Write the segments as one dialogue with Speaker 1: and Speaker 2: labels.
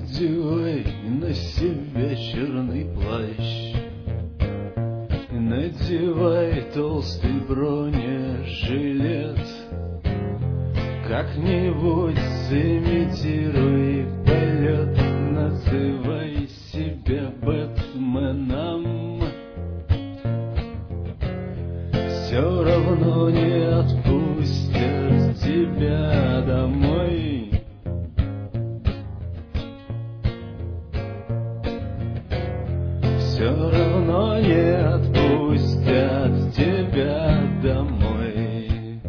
Speaker 1: Надевай на себя черный плащ, надевай толстый бронежилет, как-нибудь сымитируй полет, называй себя Бэтменом. Все равно не отпустят тебя домой. Все равно не отпустят тебя домой.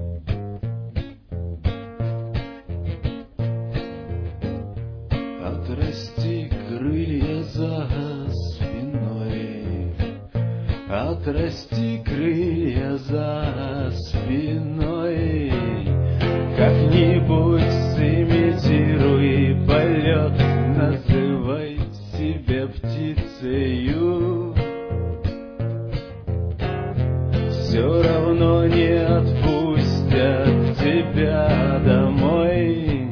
Speaker 1: Отрасти крылья за спиной, отрасти крылья за спиной, как-нибудь сымитируй полет, называй себя птицею. Все равно не отпустят тебя домой.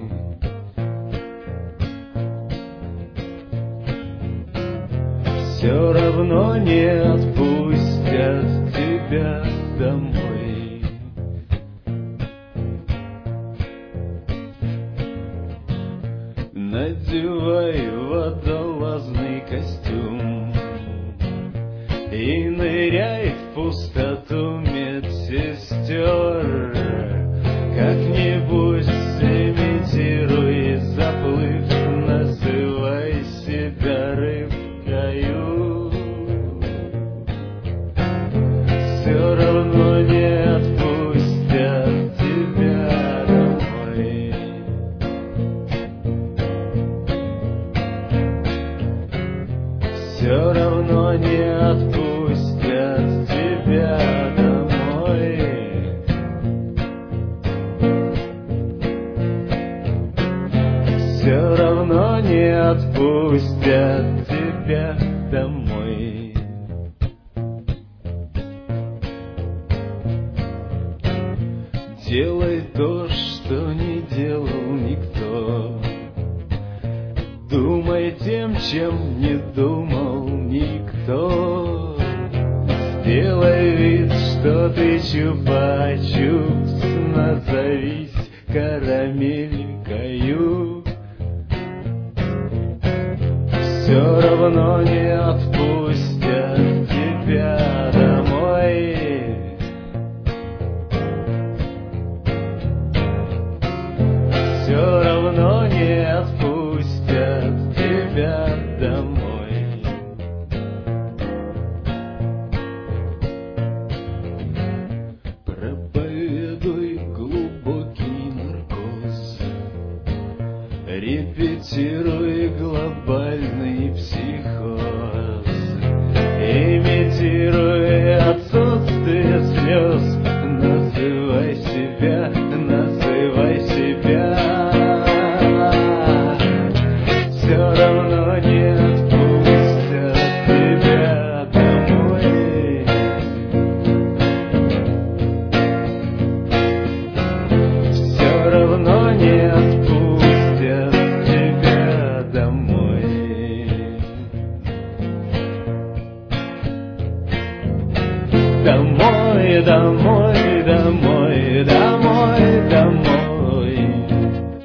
Speaker 1: Все равно не отпустят тебя домой. Надевай водолазный костюм и ныряй в пустоту медсестер, как-нибудь сымитируй заплыв, называй себя рыбкою. Все равно не отпустят тебя домой. Все равно не отпустят тебя домой. Все равно не отпустят тебя домой. Делай то, что не делал никто. Думай тем, чем не думал никто. Сделай вид, что ты чупа-чупс, назовись карамелькою. Все равно не отпустят тебя домой. Все равно не отпустят тебя домой. Проповедуй глубокий наркоз, репетируй глобальный психоз, имитируй отсутствие слез, называй себя, называй себя. Все равно не отпустят тебя домой. Все равно не отпустят тебя домой. Домой, домой.